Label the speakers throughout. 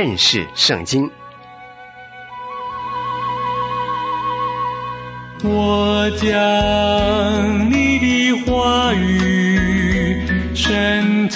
Speaker 1: 认识圣经。
Speaker 2: 我将你的话语深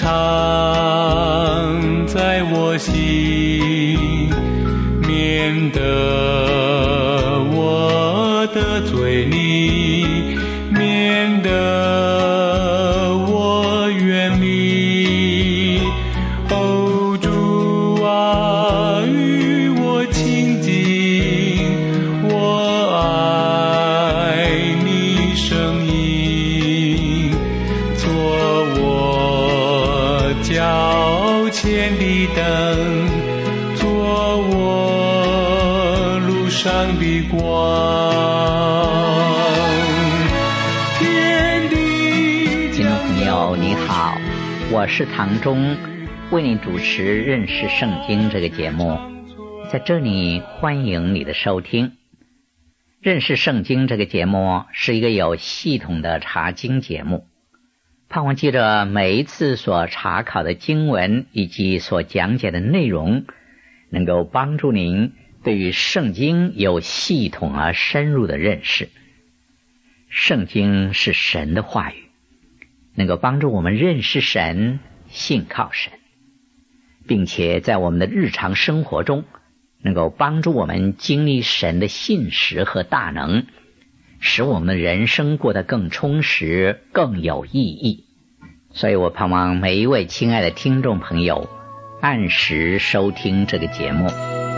Speaker 2: 藏在我心，免得我得罪你，免得我远离。哦，主啊，与我亲近，我爱你声音，做我脚前的灯，做我路上的光。
Speaker 3: 听众朋友你好，我是唐忠，为你主持认识圣经这个节目，在这里欢迎你的收听。认识圣经这个节目是一个有系统的查经节目，盼望记着每一次所查考的经文以及所讲解的内容，能够帮助您对于圣经有系统而深入的认识。圣经是神的话语，能够帮助我们认识神，信靠神，并且在我们的日常生活中能够帮助我们经历神的信实和大能，使我们的人生过得更充实，更有意义。所以我盼望每一位亲爱的听众朋友按时收听这个节目。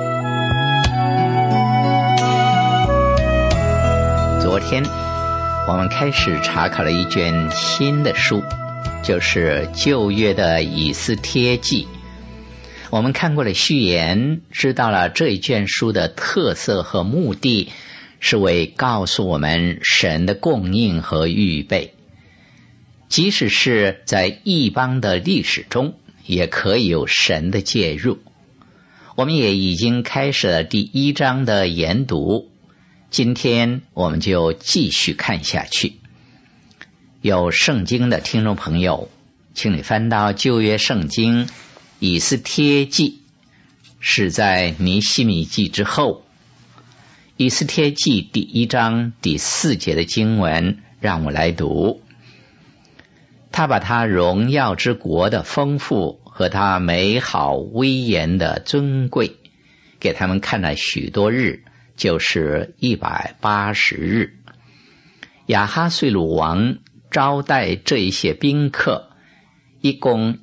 Speaker 3: 昨天我们开始查考了一卷新的书，就是旧约的以斯帖记。我们看过了序言，知道了这一卷书的特色和目的，是为告诉我们神的供应和预备。即使是在异邦的历史中，也可以有神的介入。我们也已经开始了第1章的研读，今天我们就继续看下去。有圣经的听众朋友，请你翻到旧约圣经以斯帖记，是在尼希米记之后。以斯帖记第1章第4节的经文，让我来读。他把他荣耀之国的丰富和他美好威严的尊贵给他们看了许多日，就是180日。亚哈随鲁王招待这一些宾客，一共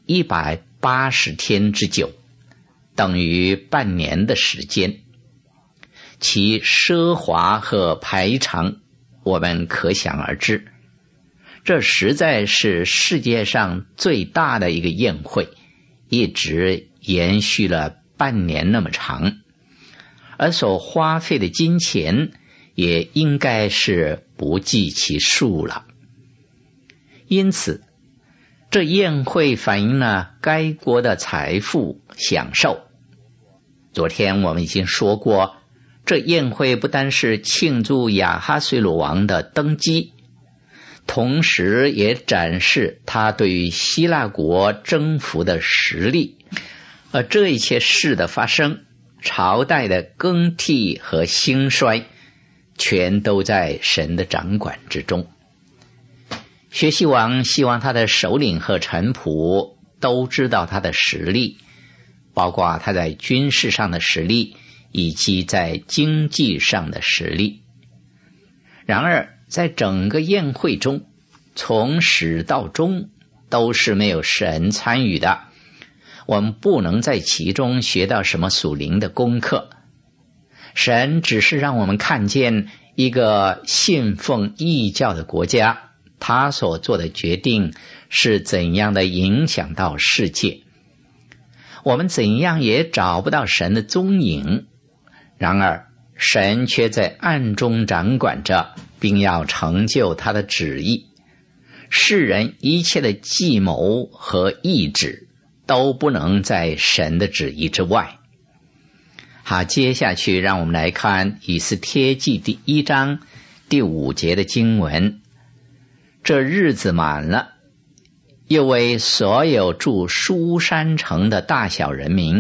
Speaker 3: 180天之久，等于半年的时间。其奢华和排场我们可想而知，这实在是世界上最大的一个宴会，一直延续了半年那么长，而所花费的金钱也应该是不计其数了。因此这宴会反映了该国的财富享受。昨天我们已经说过，这宴会不单是庆祝亚哈随鲁王的登基，同时也展示他对于希腊国征服的实力。而这一切事的发生，朝代的更替和兴衰，全都在神的掌管之中。薛西王希望他的首领和臣仆都知道他的实力，包括他在军事上的实力以及在经济上的实力。然而在整个宴会中，从始到终都是没有神参与的，我们不能在其中学到什么属灵的功课。神只是让我们看见一个信奉异教的国家，他所做的决定是怎样的影响到世界。我们怎样也找不到神的踪影，然而神却在暗中掌管着，并要成就他的旨意。世人一切的计谋和意志都不能在神的旨意之外。好，接下去让我们来看以斯帖记第1章第5节的经文。这日子满了，又为所有住书珊城的大小人民，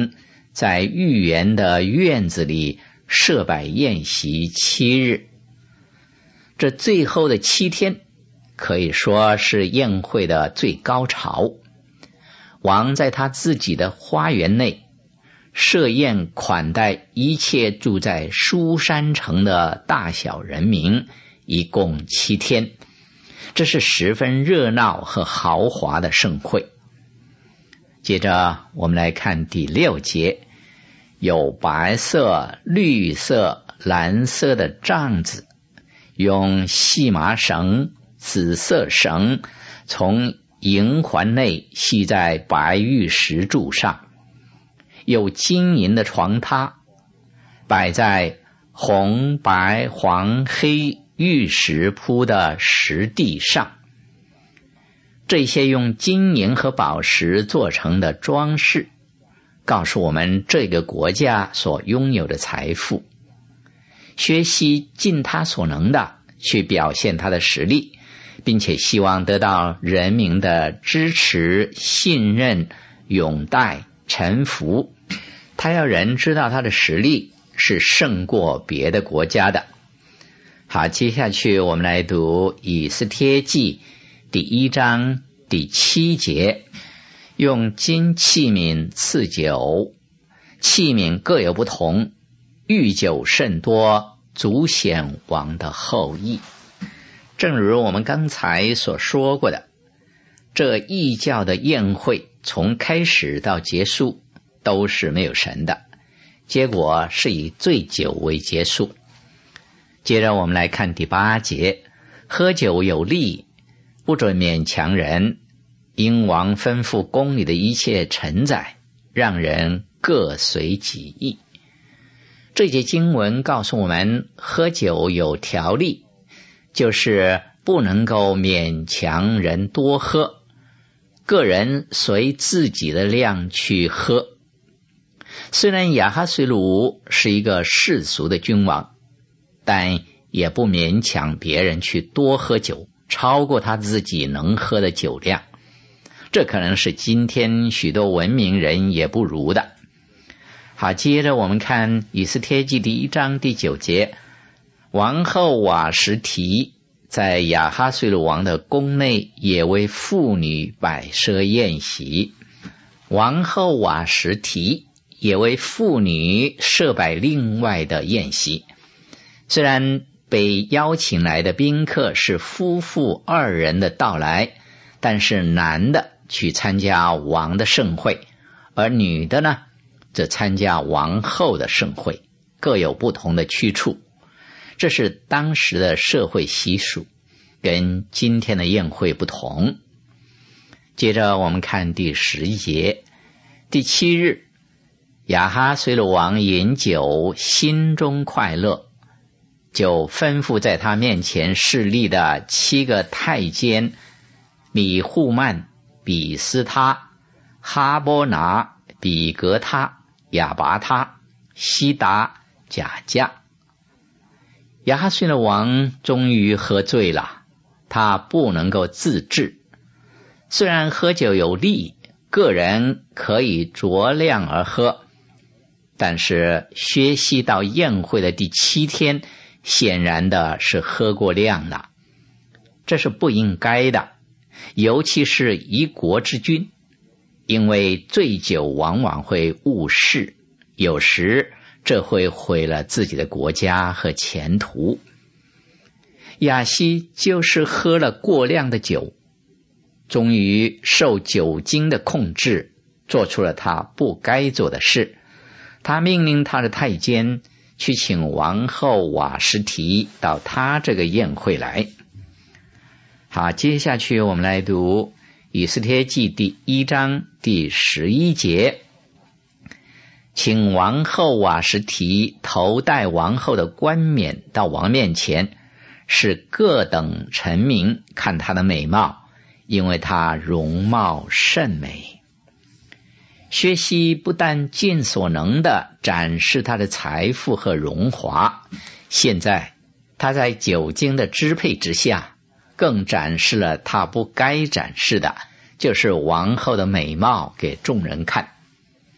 Speaker 3: 在御园的院子里设摆宴席7日。这最后的7天可以说是宴会的最高潮。王在他自己的花园内设宴款待一切住在书珊城的大小人民，一共7天。这是十分热闹和豪华的盛会。接着我们来看第6节，有白色、绿色、蓝色的帐子，用细麻绳、紫色绳从营环内系在白玉石柱上，有金银的床榻摆在红、白、黄、黑玉石铺的石地上。这些用金银和宝石做成的装饰告诉我们这个国家所拥有的财富。薛西尽他所能的去表现他的实力，并且希望得到人民的支持、信任、拥戴、臣服。他要人知道他的实力是胜过别的国家的。好，接下去我们来读以斯帖记第1章第7节，用金器皿赐酒，器皿各有不同，御酒甚多，足显王的后裔。正如我们刚才所说过的，这异教的宴会从开始到结束都是没有神的，结果是以醉酒为结束。接着我们来看第8节，喝酒有利，不准勉强人，因王吩咐宫里的一切臣宰，让人各随己意。这节经文告诉我们，喝酒有条例，就是不能够勉强人多喝，个人随自己的量去喝。虽然亚哈随鲁是一个世俗的君王，但也不勉强别人去多喝酒，超过他自己能喝的酒量。这可能是今天许多文明人也不如的。好，接着我们看以斯帖记第1章第9节，王后瓦实提在亚哈随鲁王的宫内也为妇女摆设宴席。王后瓦实提也为妇女设摆另外的宴席。虽然被邀请来的宾客是夫妇2人的到来，但是男的去参加王的盛会，而女的呢则参加王后的盛会，各有不同的去处。这是当时的社会习俗，跟今天的宴会不同。接着我们看第11节，第7日，亚哈随鲁王饮酒，心中快乐，就吩咐在他面前侍立的7个太监米户曼、比斯他、哈波拿、比格他、亚拔他、西达、贾加。亚哈随鲁王终于喝醉了，他不能够自制。虽然喝酒有利，个人可以酌量而喝，但是薛西到宴会的第7天，显然的是喝过量了，这是不应该的，尤其是一国之君，因为醉酒往往会误事，有时这会毁了自己的国家和前途。亚西就是喝了过量的酒，终于受酒精的控制，做出了他不该做的事。他命令他的太监去请王后瓦实提到他这个宴会来。好，接下去我们来读以斯帖记第1章第11节，请王后瓦实提头戴王后的冠冕到王面前，使各等臣民看她的美貌，因为她容貌甚美。薛西不但尽所能的展示他的财富和荣华，现在他在酒精的支配之下，更展示了他不该展示的，就是王后的美貌给众人看。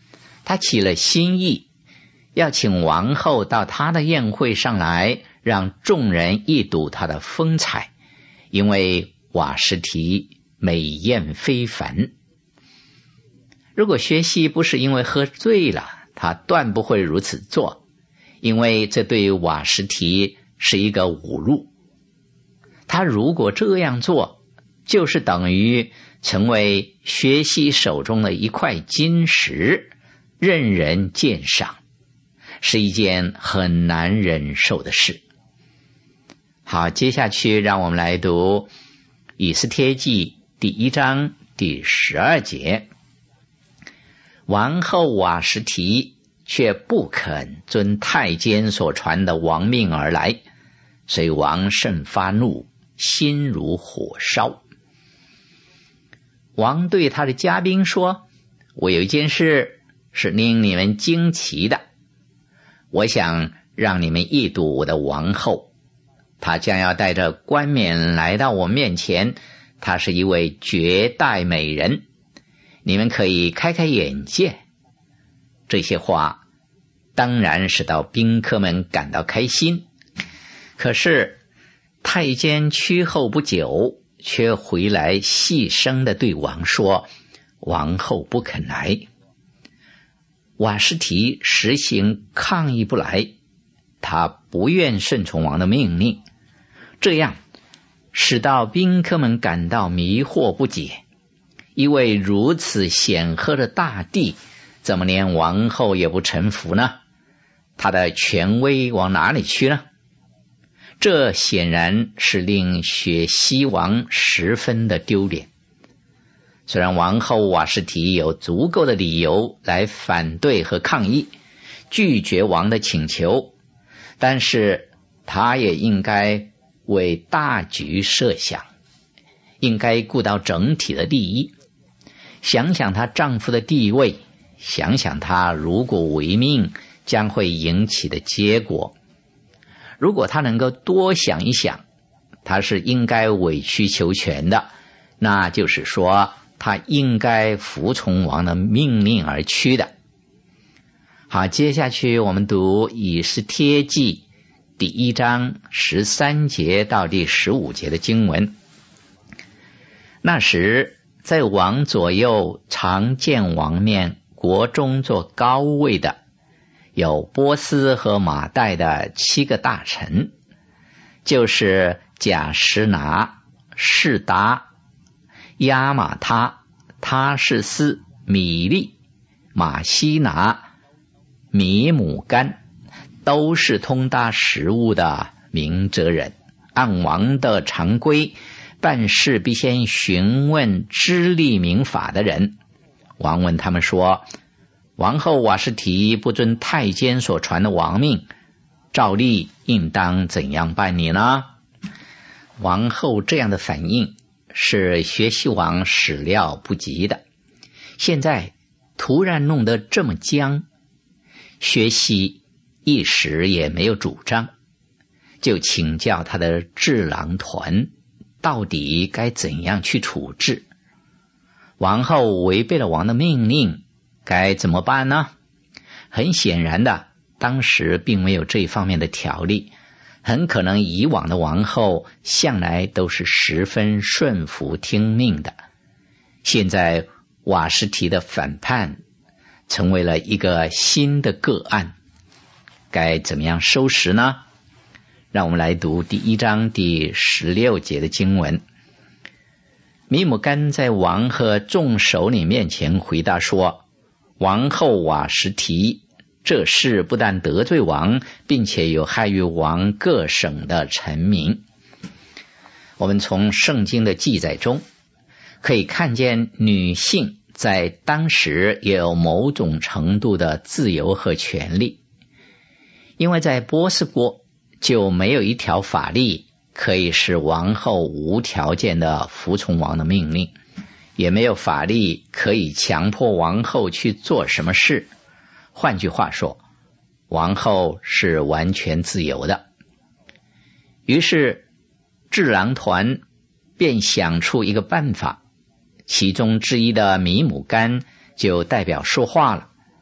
Speaker 3: 他起了心意，要请王后到他的宴会上来，让众人一睹他的风采，因为瓦实提美艳非凡。如果薛西不是因为喝醉了，他断不会如此做，因为这对瓦实提是一个侮辱。他如果这样做，就是等于成为薛西手中的一块金石，任人鉴赏，是一件很难忍受的事。好，接下去让我们来读以斯帖记第1章第12节。王后瓦实提却不肯遵太监所传的王命而来，所以王甚发怒，心如火烧。王对他的家兵说，我有一件事是令你们惊奇的，我想让你们一睹我的王后，她将要带着冠冕来到我面前，她是一位绝代美人，你们可以开开眼界。这些话当然使到宾客们感到开心，可是太监屈后不久，却回来细声地对王说，王后不肯来。瓦实提实行抗议不来，他不愿顺从王的命令，这样使到宾客们感到迷惑不解，一位如此显赫的大帝，怎么连王后也不臣服呢？他的权威往哪里去呢？这显然是令薛西王十分的丢脸。虽然王后瓦实提有足够的理由来反对和抗议，拒绝王的请求，但是她也应该为大局设想，应该顾到整体的利益，想想她丈夫的地位，想想她如果违命将会引起的结果。如果她能够多想一想，她是应该委曲求全的，那就是说她应该服从王的命令而去的。好，接下去我们读以斯帖记第1章13节到第15节的经文。那时，在王左右常见王面，国中做高位的，有波斯和马代的7个大臣，就是贾什拿、士达、亚玛他、他士斯、米利、马西拿、米姆干，都是通达实务的明哲人，按王的常规办事必先询问知例明法的人。王问他们说，王后瓦实提不遵太监所传的王命，照例应当怎样办理呢？王后这样的反应是薛西王始料不及的，现在突然弄得这么僵，薛西一时也没有主张，就请教他的智囊团到底该怎样去处置。王后违背了王的命令，该怎么办呢？很显然的，当时并没有这方面的条例，很可能以往的王后向来都是十分顺服听命的。现在瓦实提的反叛成为了一个新的个案，该怎么样收拾呢？让我们来读第1章第16节的经文。米姆干在王和众首领面前回答说，王后瓦实提这事不但得罪王，并且有害于王各省的臣民。我们从圣经的记载中可以看见，女性在当时也有某种程度的自由和权利，因为在波斯国就没有一条法律可以使王后无条件的服从王的命令，也没有法律可以强迫王后去做什么事。换句话说，王后是完全自由的。于是智囊团便想出一个办法，其中之一的米姆干就代表说话了。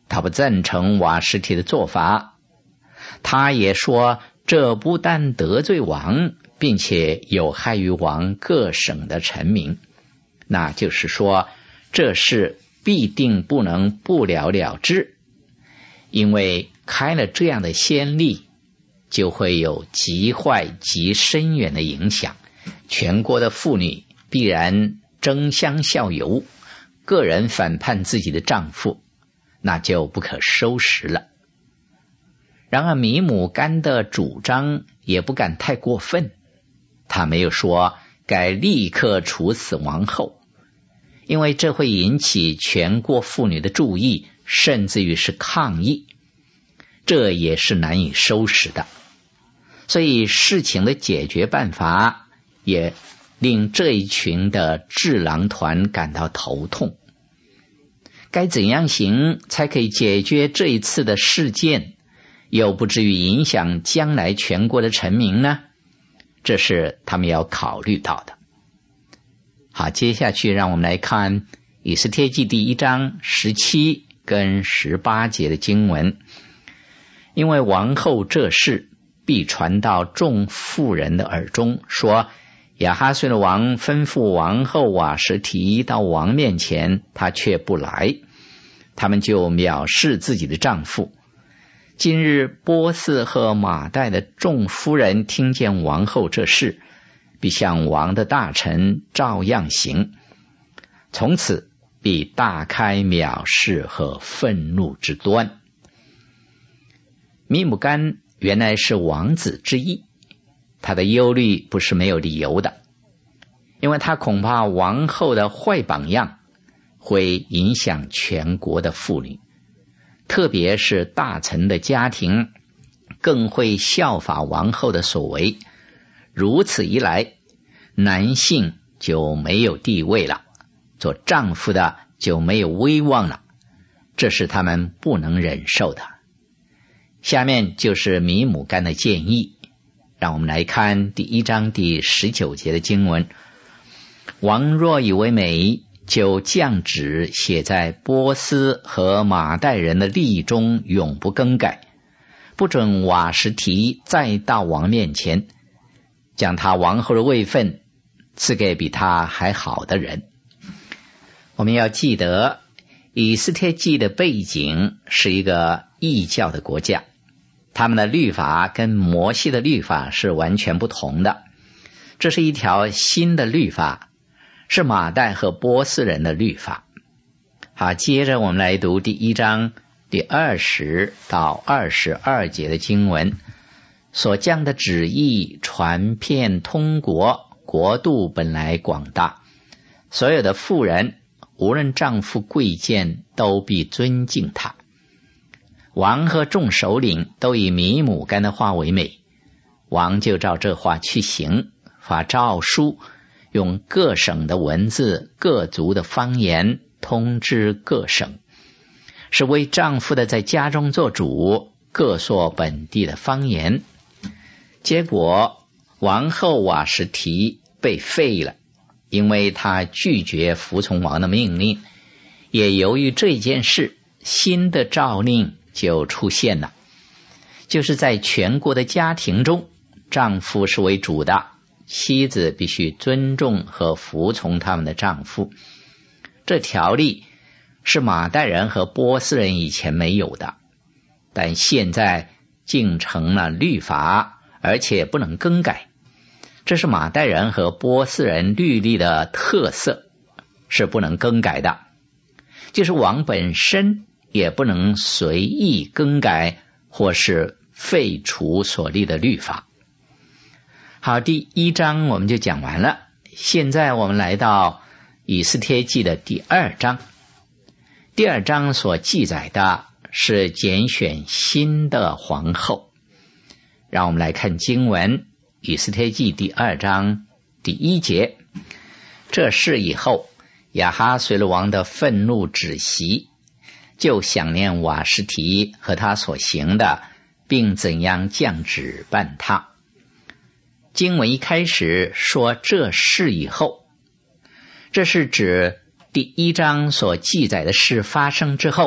Speaker 3: 他不赞成瓦实提的做法。他也说，这不但得罪王，并且有害于王各省的臣民。那就是说，这事必定不能不了了之，因为开了这样的先例，就会有极坏极深远的影响。全国的妇女必然争相效尤，个人反叛自己的丈夫，那就不可收拾了。然而米姆干的主张也不敢太过分，他没有说该立刻处死王后，因为这会引起全国妇女的注意，甚至于是抗议，这也是难以收拾的。所以事情的解决办法也令这一群的智囊团感到头痛。该怎样行才可以解决这一次的事件，又不至于影响将来全国的臣民呢？这是他们要考虑到的。好，接下去让我们来看以斯帖记第1章17跟18节的经文。因为王后这事必传到众妇人的耳中，说亚哈随鲁王吩咐王后瓦实提到王面前，他却不来，他们就藐视自己的丈夫。今日波斯和马代的众夫人听见王后这事，必向王的大臣照样行，从此必大开藐视和愤怒之端。米姆干原来是王子之一，他的忧虑不是没有理由的，因为他恐怕王后的坏榜样会影响全国的妇女，特别是大臣的家庭更会效法王后的所为。如此一来，男性就没有地位了，做丈夫的就没有威望了，这是他们不能忍受的。下面就是米姆干的建议，让我们来看第1章第19节的经文。王若以为美，就降旨写在波斯和马代人的例中，永不更改，不准瓦实提再到王面前，将他王后的位分赐给比他还好的人。我们要记得，以斯帖记的背景是一个异教的国家，他们的律法跟摩西的律法是完全不同的，这是一条新的律法，是马代和波斯人的律法。好，接着我们来读第1章第20到22节的经文。所降的旨意传遍通国，国度本来广大，所有的妇人无论丈夫贵贱，都必尊敬他。王和众首领都以米姆干的话为美，王就照这话去行，发诏书，用各省的文字、各族的方言通知各省，是为丈夫的在家中做主，各说本地的方言。结果王后瓦实提被废了，因为他拒绝服从王的命令。也由于这件事，新的诏令就出现了，就是在全国的家庭中，丈夫是为主的，妻子必须尊重和服从他们的丈夫。这条例是马代人和波斯人以前没有的，但现在竟成了律法，而且不能更改。这是马代人和波斯人律例的特色，是不能更改的。就是王本身也不能随意更改或是废除所立的律法。好，第1章我们就讲完了，现在我们来到以斯帖记的第2章。第2章所记载的是拣选新的皇后。让我们来看经文，以斯帖记第2章第1节。这事以后，亚哈随鲁王的愤怒止息，就想念瓦实提和他所行的，并怎样降旨办他。经文一开始说这事以后，这是指第1章所记载的事发生之后，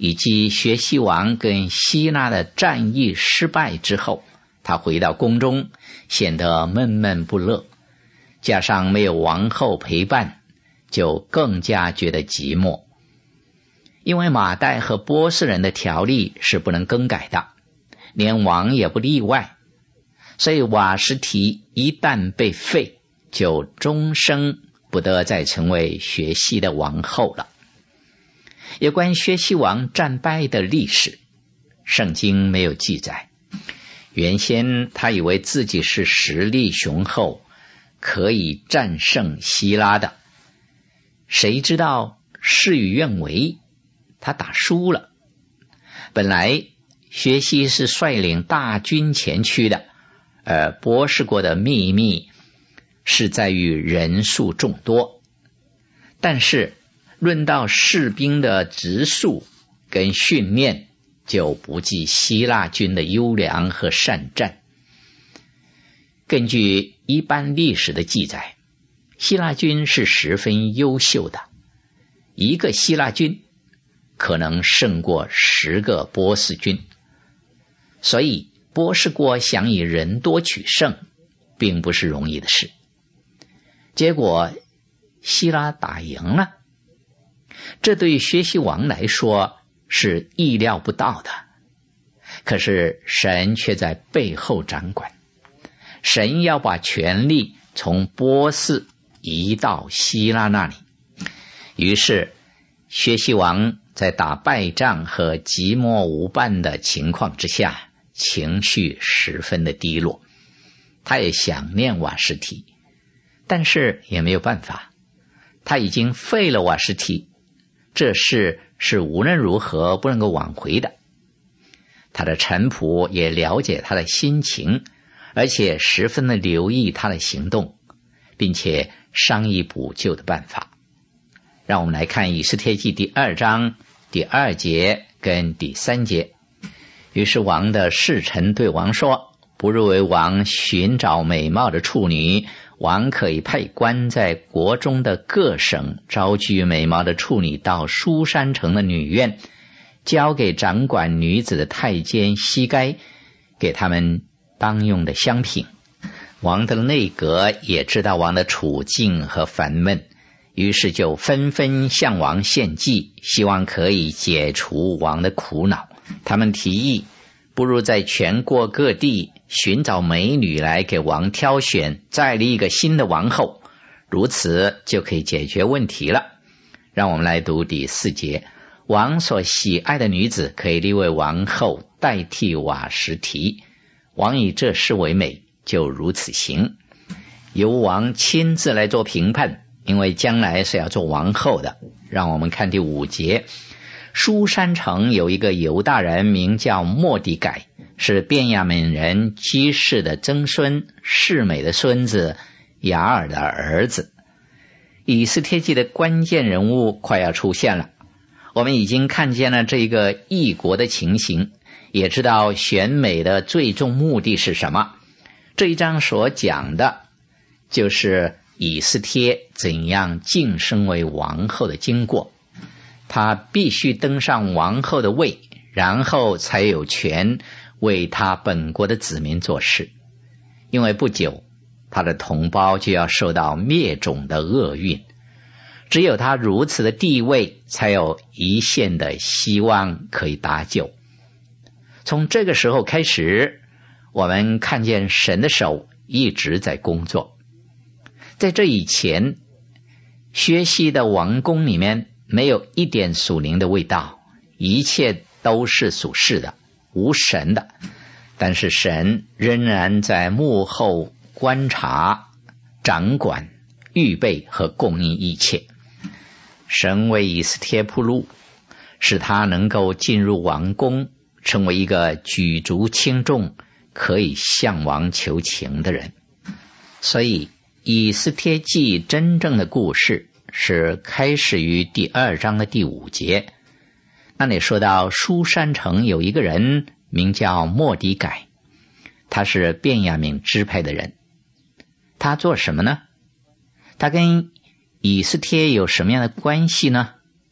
Speaker 3: 以及薛西王跟希拉的战役失败之后，他回到宫中，显得闷闷不乐，加上没有王后陪伴，就更加觉得寂寞。因为马代和波斯人的条例是不能更改的，连王也不例外，所以瓦实提一旦被废，就终生不得再成为薛西的王后了。有关薛西王战败的历史，圣经没有记载。原先他以为自己是实力雄厚，可以战胜希拉的，谁知道事与愿违，他打输了。本来薛西是率领大军前去的，而波斯国的秘密是在于人数众多，但是论到士兵的植树跟训练，就不及希腊军的优良和善战。根据一般历史的记载，希腊军是十分优秀的，一个希腊军可能胜过10个波斯军，所以波斯国想以人多取胜并不是容易的事。结果希拉打赢了，这对薛西王来说是意料不到的，可是神却在背后掌管，神要把权力从波斯移到希拉那里。于是薛西王在打败仗和寂寞无伴的情况之下，情绪十分的低落。他也想念瓦实提，但是也没有办法，他已经废了瓦实提，这事是无论如何不能够挽回的。他的臣仆也了解他的心情，而且十分的留意他的行动，并且商议补救的办法。让我们来看以斯帖记第2章第2节跟第3节。于是王的侍臣对王说，不如为王寻找美貌的处女，王可以派官在国中的各省招聚美貌的处女到书珊城的女院，交给掌管女子的太监西该，给他们当用的香品。王的内阁也知道王的处境和烦闷，于是就纷纷向王献计，希望可以解除王的苦恼。他们提议，不如在全国各地寻找美女来给王挑选，再立一个新的王后，如此就可以解决问题了。让我们来读第4节。王所喜爱的女子可以立为王后，代替瓦实提。王以这事为美，就如此行。由王亲自来做评判，因为将来是要做王后的。让我们看第5节。书珊城有一个犹大人名叫末底改，是便雅悯人基士的曾孙，示每的孙子，雅尔的儿子。以斯帖记的关键人物快要出现了，我们已经看见了这个异国的情形，也知道选美的最终目的是什么。这一章所讲的就是以斯帖怎样晋升为王后的经过。她必须登上王后的位，然后才有权为她本国的子民做事，因为不久她的同胞就要受到灭种的厄运，只有她如此的地位，才有一线的希望可以搭救。从这个时候开始，我们看见神的手一直在工作。在这以前，薛西的王宫里面没有一点属灵的味道，一切都是属世的，无神的。但是神仍然在幕后观察、掌管、预备和供应一切。神为以斯帖铺路，使他能够进入王宫，成为一个举足轻重、可以向王求情的人。所以以斯帖记真正的故事是开始于第2章的第5节。那里说到书珊城有一个人名叫末底改，他是便雅悯支派的人。他做什么呢？他跟以斯帖有什么样的关系呢？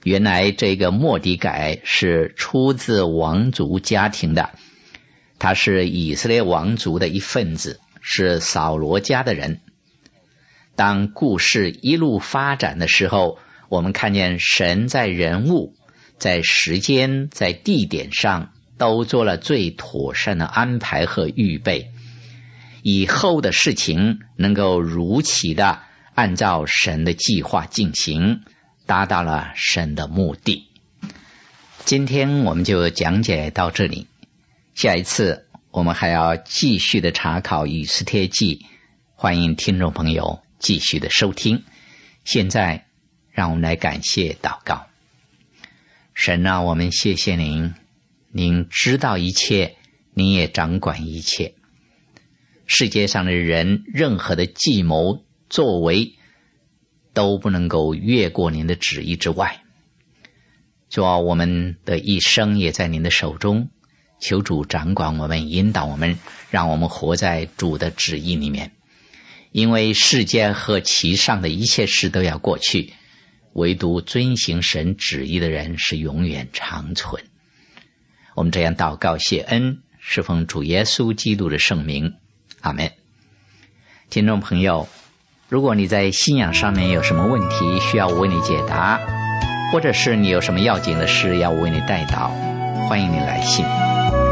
Speaker 3: 原来这个末底改是出自王族家庭的，他是以色列王族的一份子，是扫罗家的人。当故事一路发展的时候，我们看见神在人物、在时间、在地点上都做了最妥善的安排和预备，以后的事情能够如期的按照神的计划进行，达到了神的目的。今天我们就讲解到这里，下一次我们还要继续的查考以斯帖记，欢迎听众朋友继续的收听。现在让我们来感谢祷告。神啊，我们谢谢您，您知道一切，您也掌管一切。世界上的人任何的计谋作为都不能够越过您的旨意之外。主啊，我们的一生也在您的手中，求主掌管我们，引导我们，让我们活在主的旨意里面。因为世界和其上的一切事都要过去，唯独遵行神旨意的人是永远长存。我们这样祷告谢恩，是奉主耶稣基督的圣名，阿们。听众朋友，如果你在信仰上面有什么问题需要我为你解答，或者是你有什么要紧的事要我为你代祷，欢迎你来信。